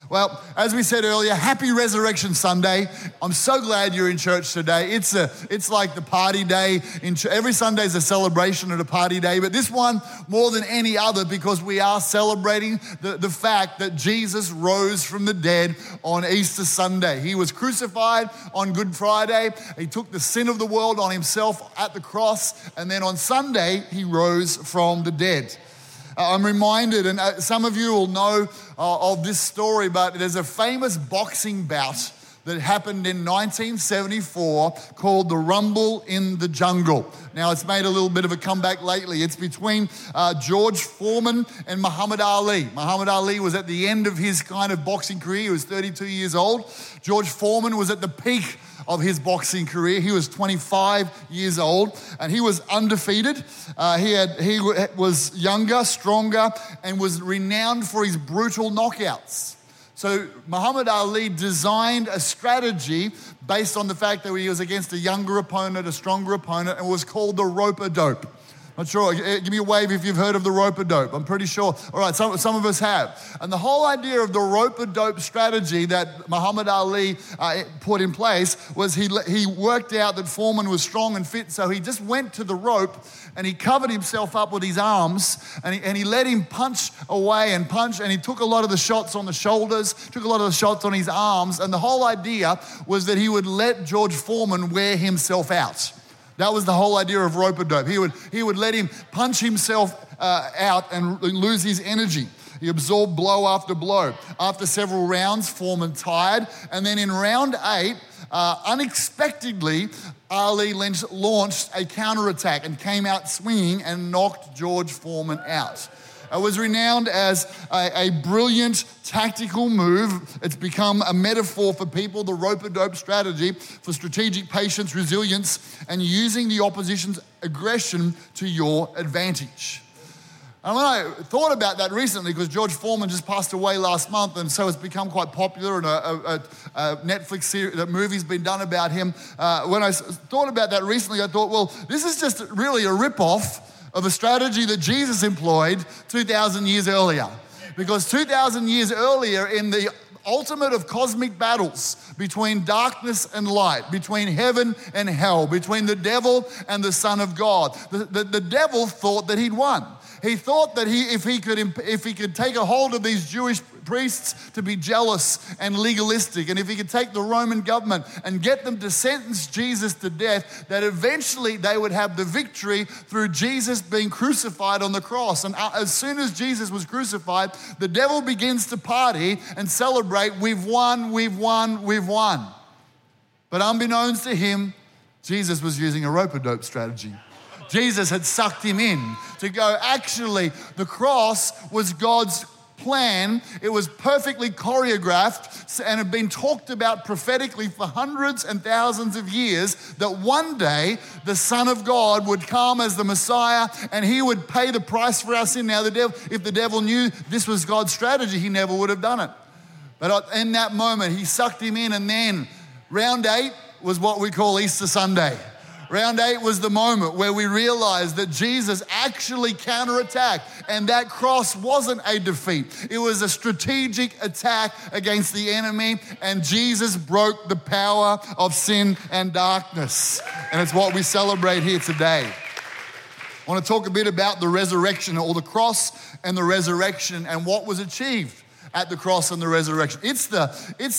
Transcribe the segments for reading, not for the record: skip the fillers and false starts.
Well, as we said earlier, happy Resurrection Sunday. I'm so glad you're in church today. It's like the party day. Every Sunday is a celebration and a party day, but this one more than any other because we are celebrating the fact that Jesus rose from the dead on Easter Sunday. He was crucified on Good Friday. He took the sin of the world on himself at the cross, and then on Sunday, he rose from the dead. I'm reminded, and some of you will know of this story, but there's a famous boxing bout that happened in 1974 called the Rumble in the Jungle. Now, it's made a little bit of a comeback lately. It's between George Foreman and Muhammad Ali. Muhammad Ali was at the end of his kind of boxing career. He was 32 years old. George Foreman was at the peak of his boxing career. He was 25 years old and he was undefeated. He was younger, stronger, and was renowned for his brutal knockouts. So Muhammad Ali designed a strategy based on the fact that he was against a younger opponent, a stronger opponent, and was called the rope-a-dope. Not sure, give me a wave if you've heard of the rope-a-dope. I'm pretty sure, all right, some of us have. And the whole idea of the rope-a-dope strategy that Muhammad Ali put in place was he worked out that Foreman was strong and fit, so he just went to the rope and he covered himself up with his arms and he let him punch away and punch, and he took a lot of the shots on the shoulders, took a lot of the shots on his arms, and the whole idea was that he would let George Foreman wear himself out. That was the whole idea of rope-a-dope. He would let him punch himself out and lose his energy. He absorbed blow after blow. After several rounds, Foreman tired. And then in round 8, unexpectedly, Ali launched a counterattack and came out swinging and knocked George Foreman out. It was renowned as a brilliant tactical move. It's become a metaphor for people, the rope-a-dope strategy for strategic patience, resilience, and using the opposition's aggression to your advantage. And when I thought about that recently, because George Foreman just passed away last month, and so it's become quite popular, and a Netflix series, a movie's been done about him. When I thought about that recently, I thought, well, this is just really a rip-off of a strategy that Jesus employed 2,000 years earlier. Because 2,000 years earlier, in the ultimate of cosmic battles between darkness and light, between heaven and hell, between the devil and the Son of God, the devil thought that he'd won. He thought that if he could take a hold of these Jewish priests to be jealous and legalistic, and if he could take the Roman government and get them to sentence Jesus to death, that eventually they would have the victory through Jesus being crucified on the cross. And as soon as Jesus was crucified, the devil begins to party and celebrate, we've won, we've won, we've won. But unbeknownst to him, Jesus was using a rope-a-dope strategy. Jesus had sucked him in to go, actually, the cross was God's plan. It was perfectly choreographed and had been talked about prophetically for hundreds and thousands of years, that one day the Son of God would come as the Messiah and he would pay the price for our sin. Now, if the devil knew this was God's strategy, he never would have done it. But in that moment, he sucked him in, and then round 8 was what we call Easter Sunday. Round 8 was the moment where we realized that Jesus actually counterattacked, and that cross wasn't a defeat. It was a strategic attack against the enemy, and Jesus broke the power of sin and darkness. And it's what we celebrate here today. I want to talk a bit about the resurrection, or the cross and the resurrection, and what was achieved at the cross and the resurrection. It's the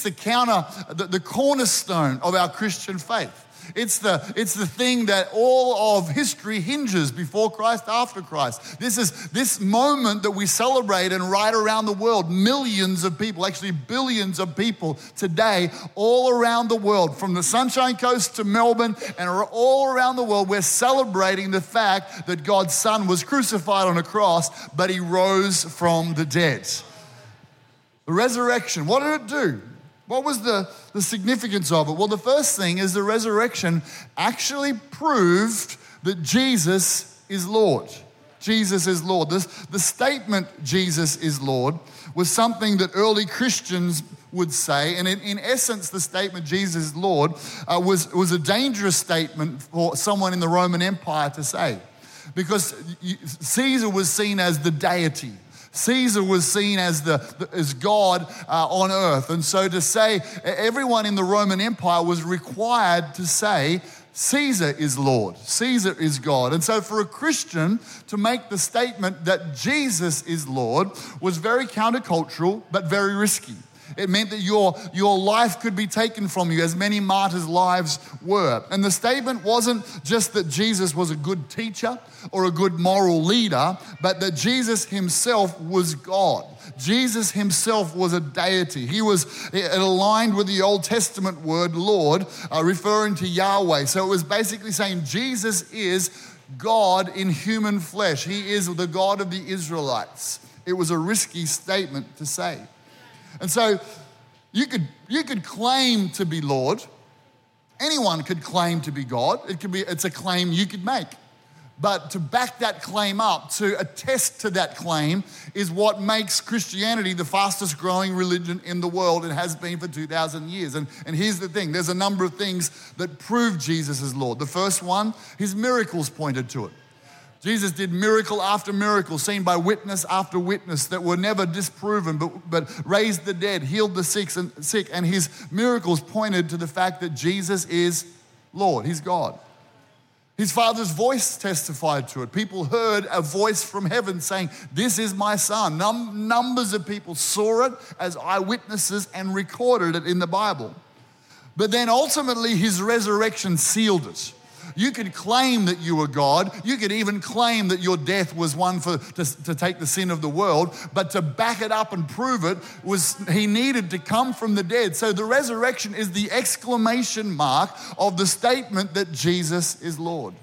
cornerstone of our Christian faith. It's the thing that all of history hinges, before Christ, after Christ. This moment that we celebrate, and right around the world, millions of people, actually billions of people today, all around the world, from the Sunshine Coast to Melbourne and all around the world, we're celebrating the fact that God's Son was crucified on a cross, but he rose from the dead. The resurrection, what did it do? What was the significance of it? Well, the first thing is the resurrection actually proved that Jesus is Lord. Jesus is Lord. The statement, Jesus is Lord, was something that early Christians would say. And in essence, the statement, Jesus is Lord, was a dangerous statement for someone in the Roman Empire to say. Because Caesar was seen as the deity. Caesar was seen as as God on earth. And so to say, everyone in the Roman Empire was required to say, Caesar is Lord, Caesar is God. And so for a Christian to make the statement that Jesus is Lord was very countercultural, but very risky. It meant that your life could be taken from you, as many martyrs' lives were. And the statement wasn't just that Jesus was a good teacher or a good moral leader, but that Jesus himself was God. Jesus himself was a deity. It aligned with the Old Testament word Lord, referring to Yahweh. So it was basically saying Jesus is God in human flesh. He is the God of the Israelites. It was a risky statement to say. And so you could claim to be Lord. Anyone could claim to be God. It's a claim you could make. But to back that claim up, to attest to that claim, is what makes Christianity the fastest growing religion in the world and has been for 2,000 years. And here's the thing, there's a number of things that prove Jesus is Lord. The first one, his miracles pointed to it. Jesus did miracle after miracle, seen by witness after witness, that were never disproven, but raised the dead, healed the sick, and his miracles pointed to the fact that Jesus is Lord, he's God. His Father's voice testified to it. People heard a voice from heaven saying, "This is my Son." Numbers of people saw it as eyewitnesses and recorded it in the Bible. But then ultimately his resurrection sealed it. You could claim that you were God. You could even claim that your death was one to take the sin of the world. But to back it up and prove it he needed to come from the dead. So the resurrection is the exclamation mark of the statement that Jesus is Lord.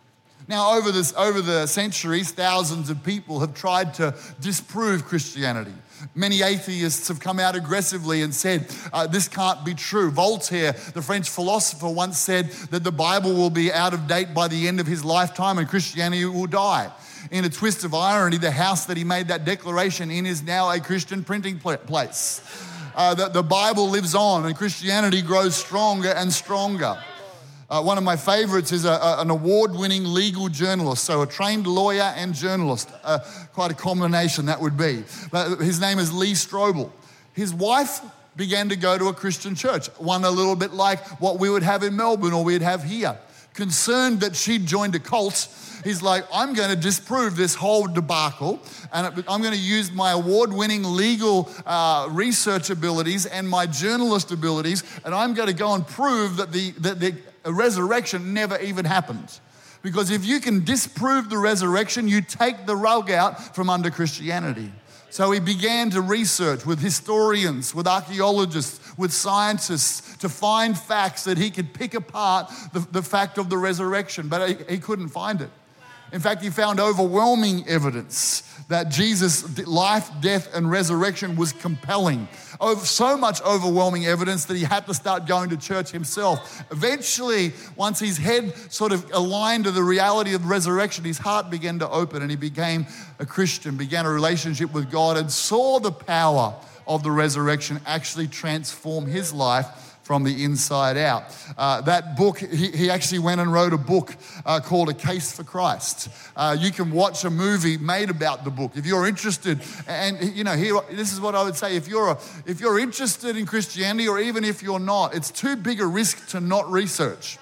Now, over the centuries, thousands of people have tried to disprove Christianity. Many atheists have come out aggressively and said, this can't be true. Voltaire, the French philosopher, once said that the Bible will be out of date by the end of his lifetime and Christianity will die. In a twist of irony, the house that he made that declaration in is now a Christian printing place. The Bible lives on and Christianity grows stronger and stronger. One of my favorites is an award-winning legal journalist, so a trained lawyer and journalist. Quite a combination that would be. But his name is Lee Strobel. His wife began to go to a Christian church, one a little bit like what we would have in Melbourne or we'd have here. Concerned that she'd joined a cult, he's like, I'm going to disprove this whole debacle, and I'm going to use my award-winning legal research abilities and my journalist abilities, and I'm going to go and prove that the resurrection never even happened. Because if you can disprove the resurrection, you take the rug out from under Christianity. So he began to research with historians, with archaeologists, with scientists to find facts that he could pick apart the fact of the resurrection, but he couldn't find it. In fact, he found overwhelming evidence that Jesus' life, death, and resurrection was compelling. So much overwhelming evidence that he had to start going to church himself. Eventually, once his head sort of aligned to the reality of resurrection, his heart began to open and he became a Christian, began a relationship with God, and saw the power of the resurrection actually transform his life from the inside out. That book, he actually went and wrote a book called A Case for Christ. You can watch a movie made about the book if you're interested. And this is what I would say: if you're interested in Christianity, or even if you're not, it's too big a risk to not research.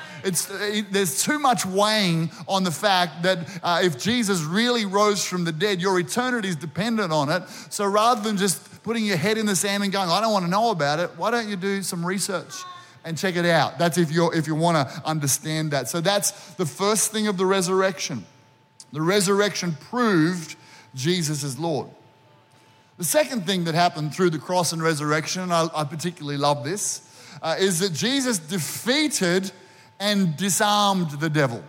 There's too much weighing on the fact that if Jesus really rose from the dead, your eternity is dependent on it. So rather than just putting your head in the sand and going, I don't want to know about it, why don't you do some research and check it out? That's if you want to understand that. So that's the first thing of the resurrection. The resurrection proved Jesus is Lord. The second thing that happened through the cross and resurrection, and I particularly love this, is that Jesus defeated and disarmed the devil.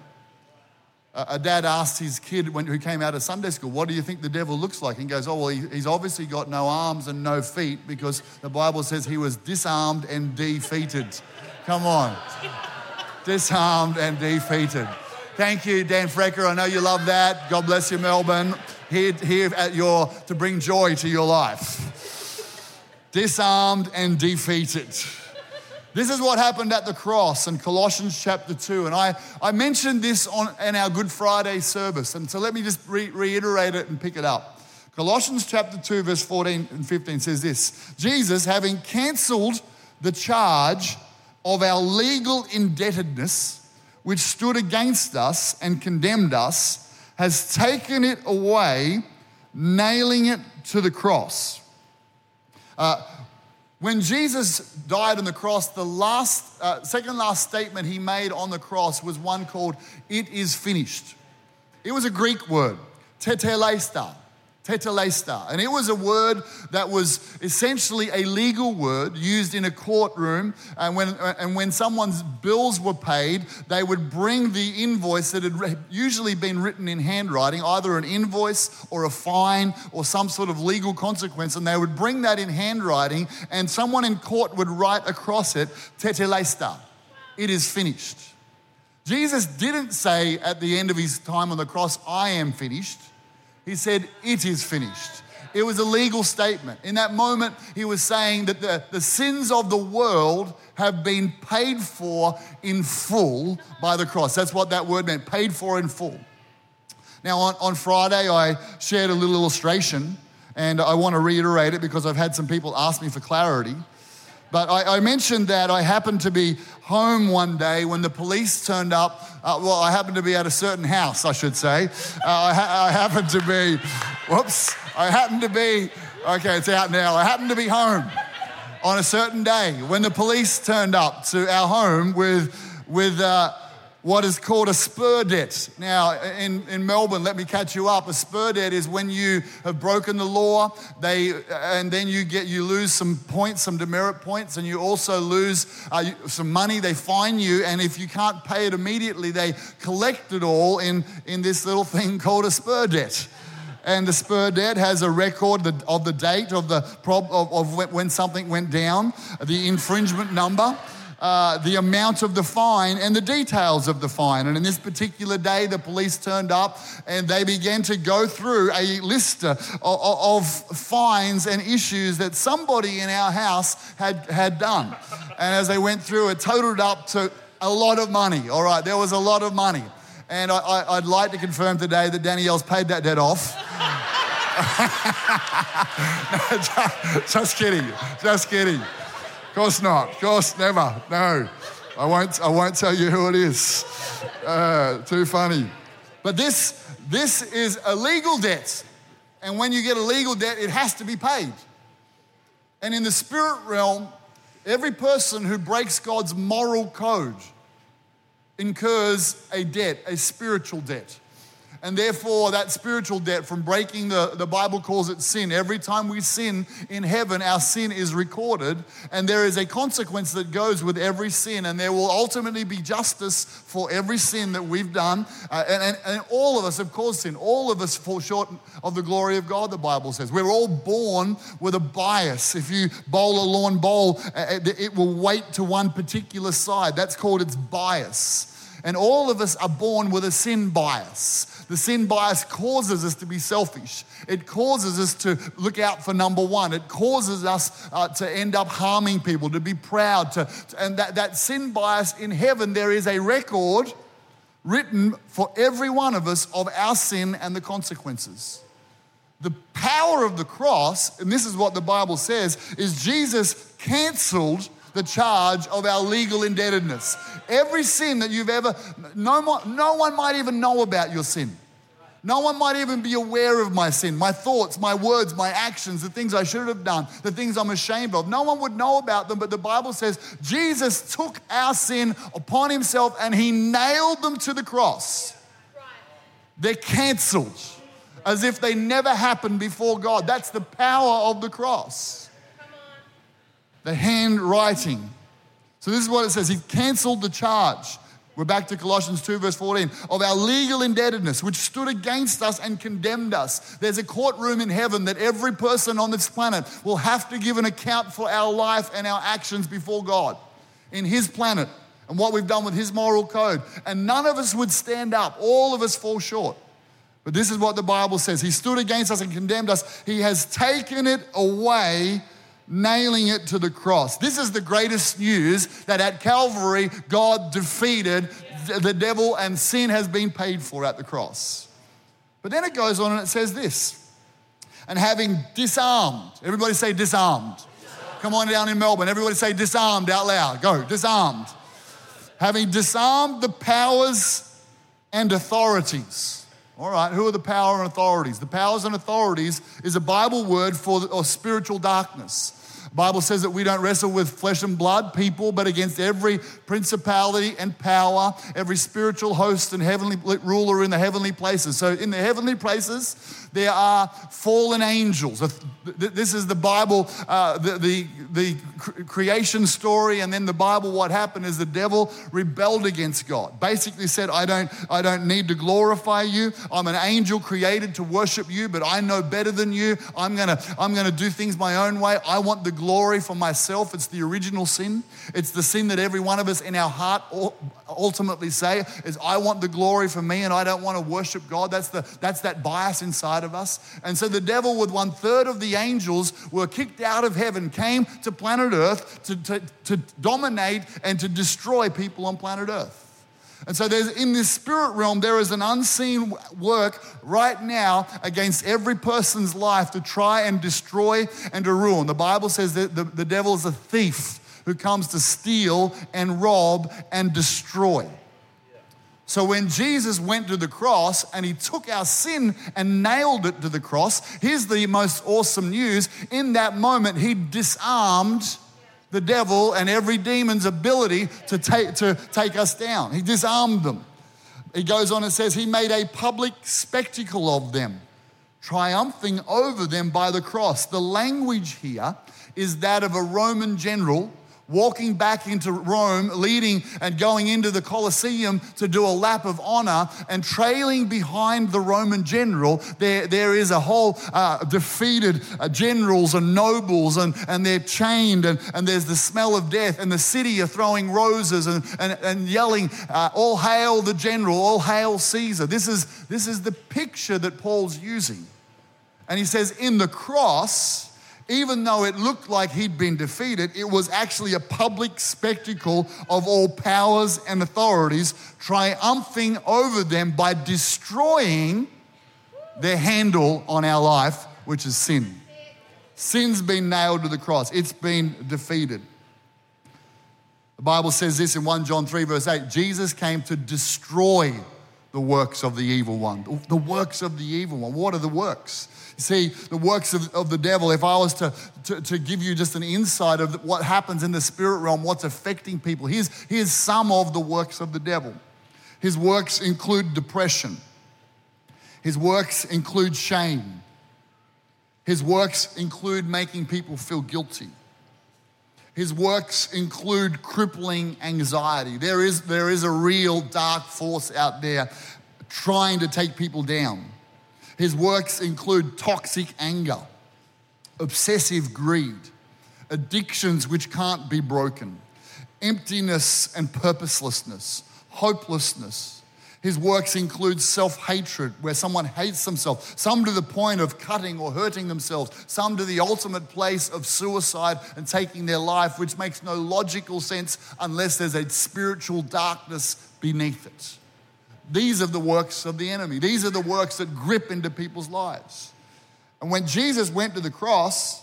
A dad asked his kid who came out of Sunday school, what do you think the devil looks like? And he goes, he's obviously got no arms and no feet, because the Bible says he was disarmed and defeated. Come on. Disarmed and defeated. Thank you, Dan Frecker. I know you love that. God bless you, Melbourne. Here to bring joy to your life. Disarmed and defeated. This is what happened at the cross in Colossians chapter 2. And I mentioned this in our Good Friday service. And so let me just reiterate it and pick it up. Colossians chapter 2, verse 14 and 15 says this: Jesus, having cancelled the charge of our legal indebtedness, which stood against us and condemned us, has taken it away, nailing it to the cross. When Jesus died on the cross, the second last statement he made on the cross was one called, "It is finished." It was a Greek word, tetelestai. And it was a word that was essentially a legal word used in a courtroom. And when someone's bills were paid, they would bring the invoice that had usually been written in handwriting, either an invoice or a fine or some sort of legal consequence, and they would bring that in handwriting, and someone in court would write across it, tetelestai, it is finished. Jesus didn't say at the end of his time on the cross, "I am finished." He said, "It is finished." It was a legal statement. In that moment, he was saying that the sins of the world have been paid for in full by the cross. That's what that word meant, paid for in full. Now, on Friday, I shared a little illustration, and I want to reiterate it because I've had some people ask me for clarity. But I mentioned that I happened to be home one day when the police turned up. I happened to be at a certain house, I should say. I happened to be it's out now. I happened to be home on a certain day when the police turned up to our home with what is called a spur debt. Now, in Melbourne, let me catch you up. A spur debt is when you have broken the law, and then you lose some points, some demerit points, and you also lose some money. They fine you, and if you can't pay it immediately, they collect it all in this little thing called a spur debt. And the spur debt has a record of the date of when something went down, the infringement number, the amount of the fine, and the details of the fine. And in this particular day, the police turned up and they began to go through a list of fines and issues that somebody in our house had done. And as they went through, it totaled up to a lot of money. All right, there was a lot of money. And I'd like to confirm today that Danielle's paid that debt off. Just kidding. Of course not. Of course never. No, I won't tell you who it is. Too funny. But this is a legal debt, and when you get a legal debt, it has to be paid. And in the spirit realm, every person who breaks God's moral code incurs a debt, a spiritual debt. And therefore, that spiritual debt from breaking, the Bible calls it sin. Every time we sin in heaven, our sin is recorded, and there is a consequence that goes with every sin, and there will ultimately be justice for every sin that we've done. And all of us have caused sin. All of us fall short of the glory of God, the Bible says. We're all born with a bias. If you bowl a lawn bowl, it will weight to one particular side. That's called its bias. And all of us are born with a sin bias. The sin bias causes us to be selfish. It causes us to look out for number one. It causes us to end up harming people, to be proud. And that sin bias, in heaven, there is a record written for every one of us of our sin and the consequences. The power of the cross, and this is what the Bible says, is Jesus canceled the charge of our legal indebtedness. Every sin that you've ever, no one might even know about your sin. No one might even be aware of my sin, my thoughts, my words, my actions, the things I should have done, the things I'm ashamed of. No one would know about them, but the Bible says Jesus took our sin upon himself and he nailed them to the cross. They're canceled as if they never happened before God. That's the power of the cross. The handwriting. So this is what it says. He canceled the charge. We're back to Colossians 2 verse 14. Of our legal indebtedness, which stood against us and condemned us. There's a courtroom in heaven that every person on this planet will have to give an account for our life and our actions before God. In his planet and what we've done with his moral code. And none of us would stand up. All of us fall short. But this is what the Bible says. He stood against us and condemned us. He has taken it away, nailing it to the cross. This is the greatest news, that at Calvary, God defeated the devil and sin has been paid for at the cross. But then it goes on and it says this, And having disarmed, everybody say disarmed. Come on down in Melbourne, everybody say disarmed out loud. Go, disarmed. Having disarmed the powers and authorities. All right, who are the power and authorities? The powers and authorities is a Bible word for spiritual darkness. The Bible says that we don't wrestle with flesh and blood people, but against every principality and power, every spiritual host and heavenly ruler in the heavenly places. So in the heavenly places, there are fallen angels. This is the Bible, the creation story, and then the Bible, what happened is the devil rebelled against God. Basically said, I don't need to glorify you. I'm an angel created to worship you, but I know better than you. I'm gonna do things my own way. I want the glory for myself. It's the original sin. It's the sin that every one of us in our heart ultimately say is, I want the glory for me and I don't want to worship God. That's that bias inside of us. And so the devil, with 1/3 of the angels, were kicked out of heaven, came to planet Earth to dominate and to destroy people on planet Earth. And so in this spirit realm, there is an unseen work right now against every person's life to try and destroy and to ruin. The Bible says that the devil is a thief who comes to steal and rob and destroy. So when Jesus went to the cross and he took our sin and nailed it to the cross, here's the most awesome news. In that moment, he disarmed the devil and every demon's ability to take us down. He disarmed them. He goes on and says, he made a public spectacle of them, triumphing over them by the cross. The language here is that of a Roman general walking back into Rome, leading and going into the Colosseum to do a lap of honor, and trailing behind the Roman general, there is a whole defeated generals and nobles, and they're chained, and there's the smell of death, and the city are throwing roses and yelling, all hail the general, all hail Caesar. This is the picture that Paul's using. And he says, in the cross, even though it looked like he'd been defeated, it was actually a public spectacle of all powers and authorities, triumphing over them by destroying their handle on our life, which is sin. Sin's been nailed to the cross. It's been defeated. The Bible says this in 1 John 3 verse 8, Jesus came to destroy the works of the evil one. The works of the evil one. What are the works? See, the works of the devil, if I was to give you just an insight of what happens in the spirit realm, what's affecting people, here's some of the works of the devil. His works include depression. His works include shame. His works include making people feel guilty. His works include crippling anxiety. There is a real dark force out there trying to take people down. His works include toxic anger, obsessive greed, addictions which can't be broken, emptiness and purposelessness, hopelessness. His works include self-hatred, where someone hates themselves, some to the point of cutting or hurting themselves, some to the ultimate place of suicide and taking their life, which makes no logical sense unless there's a spiritual darkness beneath it. These are the works of the enemy. These are the works that grip into people's lives. And when Jesus went to the cross,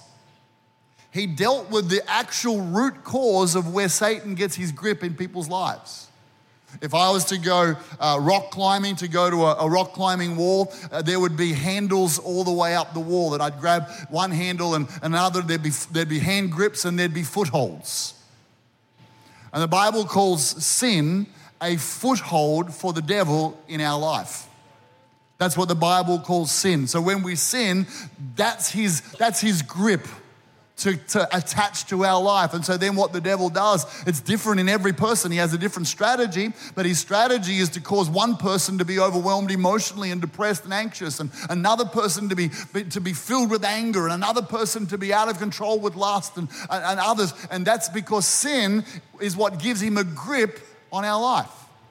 he dealt with the actual root cause of where Satan gets his grip in people's lives. If I was to go rock climbing, to go to a rock climbing wall, there would be handles all the way up the wall that I'd grab one handle and another. There'd be hand grips and there'd be footholds. And the Bible calls sin a foothold for the devil in our life. That's what the Bible calls sin. So when we sin, that's his grip to attach to our life. And so then what the devil does, it's different in every person. He has a different strategy, but his strategy is to cause one person to be overwhelmed emotionally and depressed and anxious, and another person to be filled with anger, and another person to be out of control with lust, and others. And that's because sin is what gives him a grip on our life.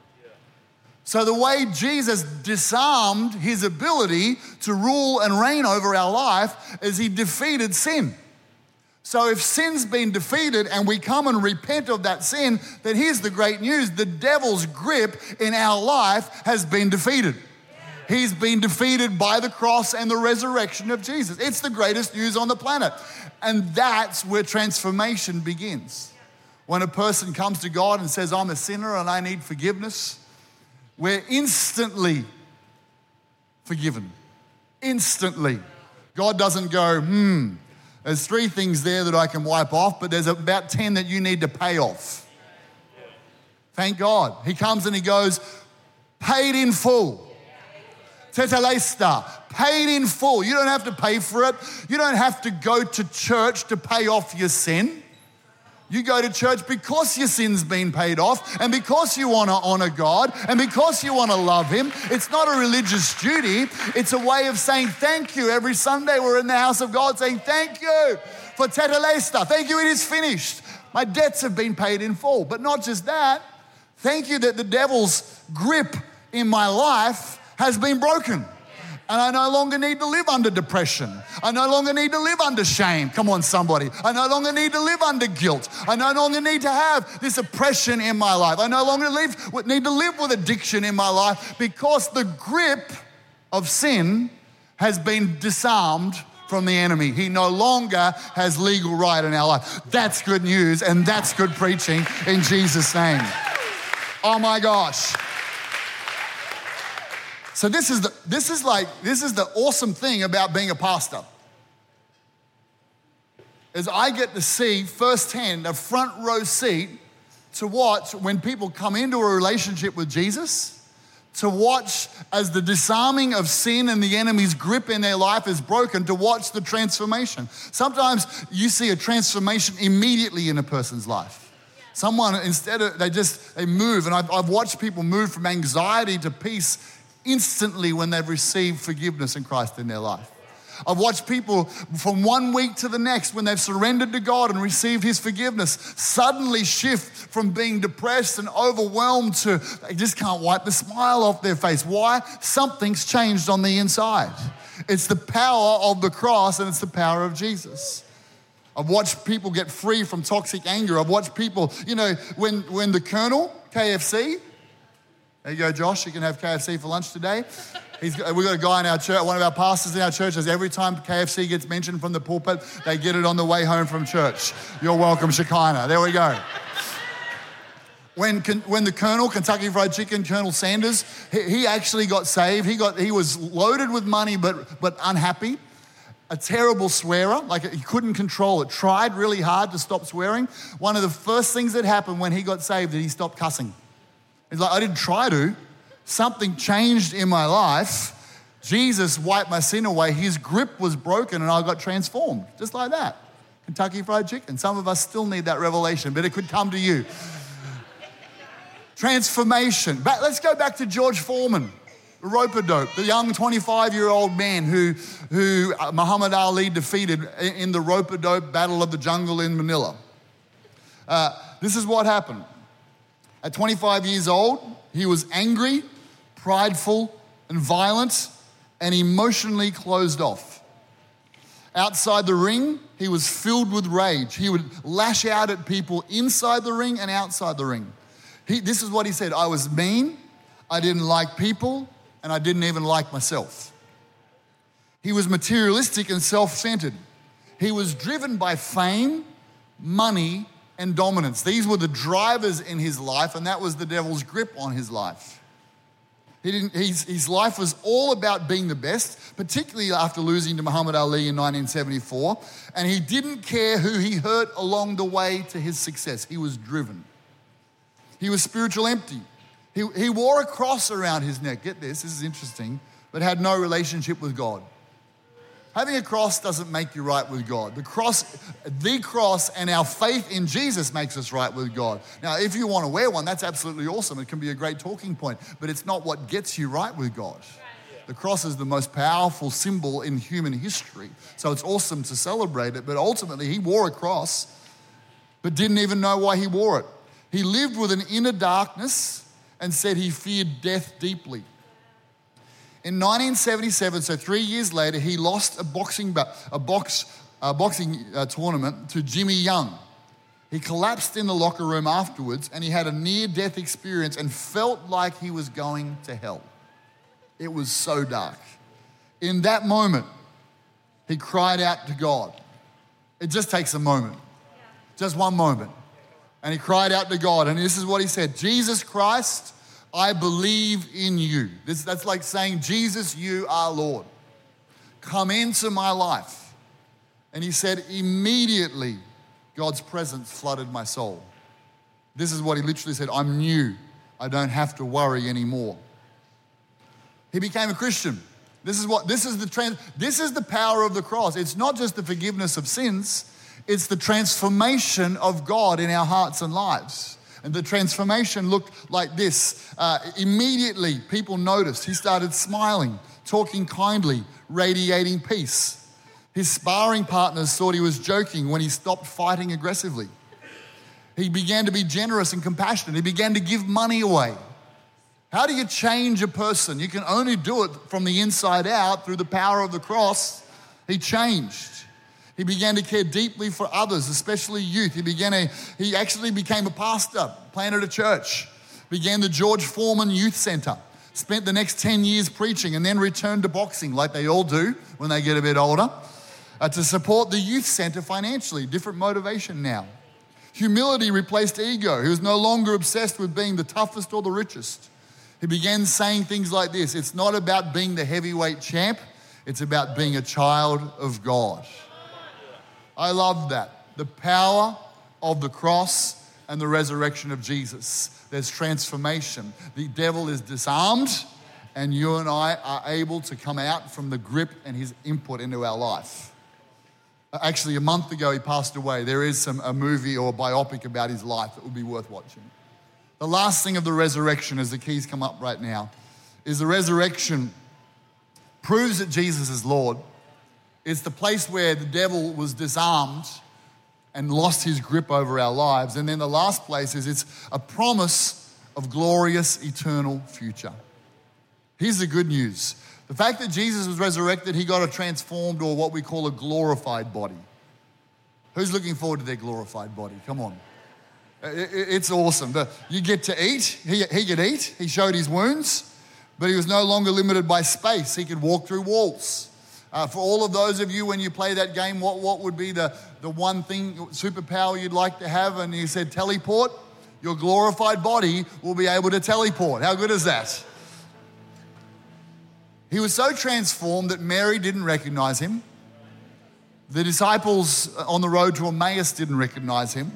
So the way Jesus disarmed his ability to rule and reign over our life is he defeated sin. So if sin's been defeated and we come and repent of that sin, then here's the great news. The devil's grip in our life has been defeated. He's been defeated by the cross and the resurrection of Jesus. It's the greatest news on the planet. And that's where transformation begins. When a person comes to God and says, I'm a sinner and I need forgiveness, we're instantly forgiven. Instantly. God doesn't go, there's 3 things there that I can wipe off, but there's about 10 that you need to pay off. Thank God. He comes and he goes, paid in full. Tetelesta, paid in full. You don't have to pay for it. You don't have to go to church to pay off your sin. You go to church because your sin's been paid off and because you want to honor God and because you want to love Him. It's not a religious duty. It's a way of saying thank you. Every Sunday we're in the house of God saying thank you for tetelesta. Thank you, it is finished. My debts have been paid in full. But not just that. Thank you that the devil's grip in my life has been broken. And I no longer need to live under depression. I no longer need to live under shame. Come on, somebody. I no longer need to live under guilt. I no longer need to have this oppression in my life. I no longer need to live with addiction in my life because the grip of sin has been disarmed from the enemy. He no longer has legal right in our life. That's good news and that's good preaching in Jesus' name. Oh my gosh. So this is the awesome thing about being a pastor. Is I get to see firsthand, a front row seat to watch when people come into a relationship with Jesus, to watch as the disarming of sin and the enemy's grip in their life is broken, to watch the transformation. Sometimes you see a transformation immediately in a person's life. Someone, they move, and I've watched people move from anxiety to peace instantly when they've received forgiveness in Christ in their life. I've watched people from one week to the next when they've surrendered to God and received His forgiveness suddenly shift from being depressed and overwhelmed to they just can't wipe the smile off their face. Why? Something's changed on the inside. It's the power of the cross and it's the power of Jesus. I've watched people get free from toxic anger. I've watched people, when the Colonel, KFC, there you go, Josh. You can have KFC for lunch today. We've got a guy in our church, one of our pastors in our church, says every time KFC gets mentioned from the pulpit, they get it on the way home from church. You're welcome, Shekinah. There we go. When the Colonel, Kentucky Fried Chicken, Colonel Sanders, he actually got saved. He was loaded with money but unhappy. A terrible swearer, like he couldn't control it. Tried really hard to stop swearing. One of the first things that happened when he got saved is he stopped cussing. He's like, I didn't try to. Something changed in my life. Jesus wiped my sin away. His grip was broken and I got transformed. Just like that. Kentucky Fried Chicken. Some of us still need that revelation, but it could come to you. Transformation. Let's go back to George Foreman, the rope-a-dope, the young 25-year-old man who Muhammad Ali defeated in the rope-a-dope battle of the jungle in Manila. This is what happened. At 25 years old, he was angry, prideful, and violent, and emotionally closed off. Outside the ring, he was filled with rage. He would lash out at people inside the ring and outside the ring. This is what he said, I was mean, I didn't like people, and I didn't even like myself. He was materialistic and self-centered. He was driven by fame, money, and dominance. These were the drivers in his life, and that was the devil's grip on his life. His life was all about being the best, particularly after losing to Muhammad Ali in 1974, and he didn't care who he hurt along the way to his success. He was driven. He was spiritual empty. He wore a cross around his neck. Get this is interesting, but had no relationship with God. Having a cross doesn't make you right with God. The cross and our faith in Jesus makes us right with God. Now, if you want to wear one, that's absolutely awesome. It can be a great talking point, but it's not what gets you right with God. The cross is the most powerful symbol in human history, so it's awesome to celebrate it, but ultimately he wore a cross, but didn't even know why he wore it. He lived with an inner darkness and said he feared death deeply. In 1977, so 3 years later, he lost a boxing tournament to Jimmy Young. He collapsed in the locker room afterwards and he had a near-death experience and felt like he was going to hell. It was so dark. In that moment, he cried out to God. It just takes a moment, just one moment. And he cried out to God, and this is what he said: Jesus Christ, I believe in you. That's like saying, Jesus, you are Lord. Come into my life. And he said, immediately, God's presence flooded my soul. This is what he literally said: I'm new. I don't have to worry anymore. He became a Christian. This is the power of the cross. It's not just the forgiveness of sins, it's the transformation of God in our hearts and lives. And the transformation looked like this. Immediately, people noticed. He started smiling, talking kindly, radiating peace. His sparring partners thought he was joking when he stopped fighting aggressively. He began to be generous and compassionate. He began to give money away. How do you change a person? You can only do it from the inside out through the power of the cross. He changed. He began to care deeply for others, especially youth. He actually became a pastor, planted a church, began the George Foreman Youth Center, spent the next 10 years preaching, and then returned to boxing like they all do when they get a bit older, to support the youth center financially. Different motivation now. Humility replaced ego. He was no longer obsessed with being the toughest or the richest. He began saying things like this: it's not about being the heavyweight champ, it's about being a child of God. I love that. The power of the cross and the resurrection of Jesus. There's transformation. The devil is disarmed, and you and I are able to come out from the grip and his input into our life. Actually, a month ago, he passed away. There is a movie or a biopic about his life that would be worth watching. The last thing of the resurrection, as the keys come up right now, is the resurrection proves that Jesus is Lord. It's the place where the devil was disarmed and lost his grip over our lives. And then the last place is it's a promise of glorious eternal future. Here's the good news. The fact that Jesus was resurrected, he got a transformed, or what we call a glorified body. Who's looking forward to their glorified body? Come on. It's awesome. You get to eat. He could eat. He showed his wounds, but he was no longer limited by space. He could walk through walls. For all of those of you, when you play that game, what would be the one thing, superpower you'd like to have? And he said, teleport. Your glorified body will be able to teleport. How good is that? He was so transformed that Mary didn't recognize him. The disciples on the road to Emmaus didn't recognize him.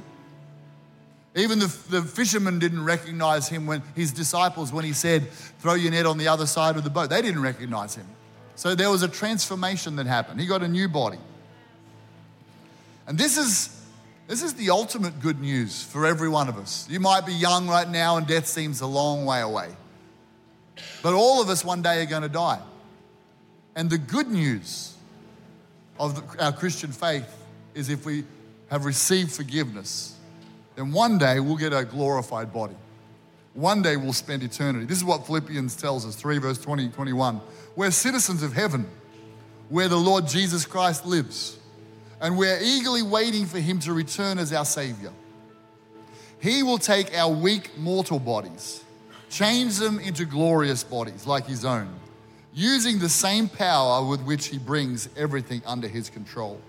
Even the fishermen didn't recognize him, when his disciples, when he said, throw your net on the other side of the boat. They didn't recognize him. So there was a transformation that happened. He got a new body. And this is the ultimate good news for every one of us. You might be young right now and death seems a long way away. But all of us one day are going to die. And the good news of our Christian faith is if we have received forgiveness, then one day we'll get a glorified body. One day we'll spend eternity. This is what Philippians tells us, 3 verse 20, 21. We're citizens of heaven, where the Lord Jesus Christ lives. And we're eagerly waiting for him to return as our Savior. He will take our weak mortal bodies, change them into glorious bodies like his own, using the same power with which he brings everything under his control.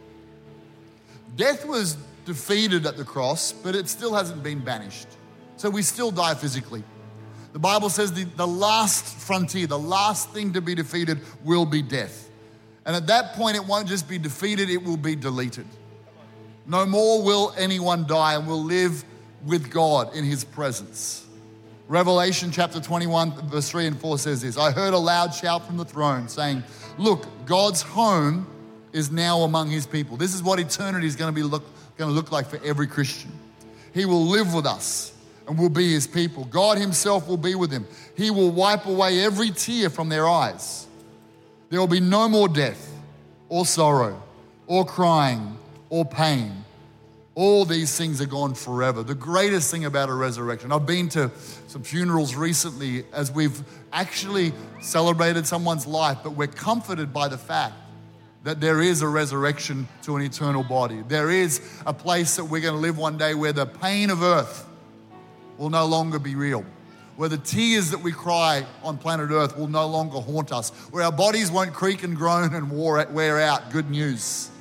Death was defeated at the cross, but it still hasn't been banished. So we still die physically. The Bible says the last frontier, the last thing to be defeated will be death. And at that point, it won't just be defeated, it will be deleted. No more will anyone die, and we'll live with God in his presence. Revelation chapter 21, verse 3 and 4 says this: I heard a loud shout from the throne saying, look, God's home is now among his people. This is what eternity is going to look like for every Christian. He will live with us and will be his people. God himself will be with him. He will wipe away every tear from their eyes. There will be no more death or sorrow or crying or pain. All these things are gone forever. The greatest thing about a resurrection, I've been to some funerals recently as we've actually celebrated someone's life, but we're comforted by the fact that there is a resurrection to an eternal body. There is a place that we're going to live one day where the pain of earth will no longer be real. where the tears that we cry on planet Earth will no longer haunt us, where our bodies won't creak and groan and wear out. Good news.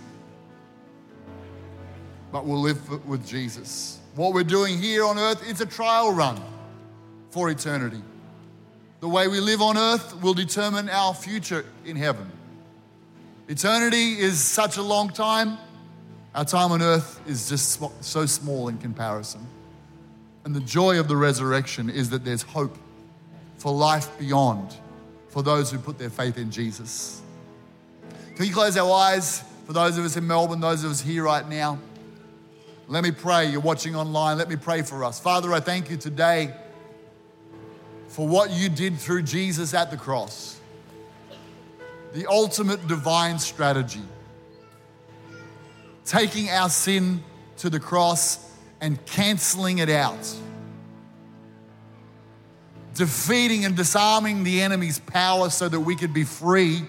But we'll live with Jesus. What we're doing here on earth is a trial run for eternity. The way we live on earth will determine our future in heaven. Eternity is such a long time. Our time on earth is just so small in comparison. And the joy of the resurrection is that there's hope for life beyond for those who put their faith in Jesus. Can we close our eyes for those of us in Melbourne, those of us here right now? Let me pray. You're watching online. Let me pray for us. Father, I thank you today for what you did through Jesus at the cross. The ultimate divine strategy. Taking our sin to the cross and canceling it out. Defeating and disarming the enemy's power so that we could be free.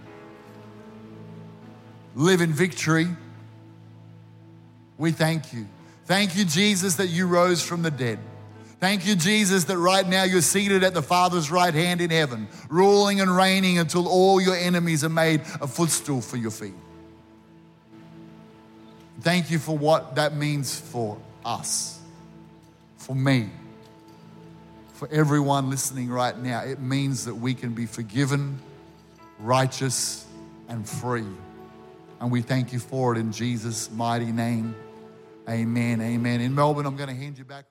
Live in victory. We thank you. Thank you, Jesus, that you rose from the dead. Thank you, Jesus, that right now you're seated at the Father's right hand in heaven, ruling and reigning until all your enemies are made a footstool for your feet. Thank you for what that means for us, for me, for everyone listening right now. It means that we can be forgiven, righteous, and free. And we thank you for it in Jesus' mighty name. Amen, amen. In Melbourne, I'm going to hand you back.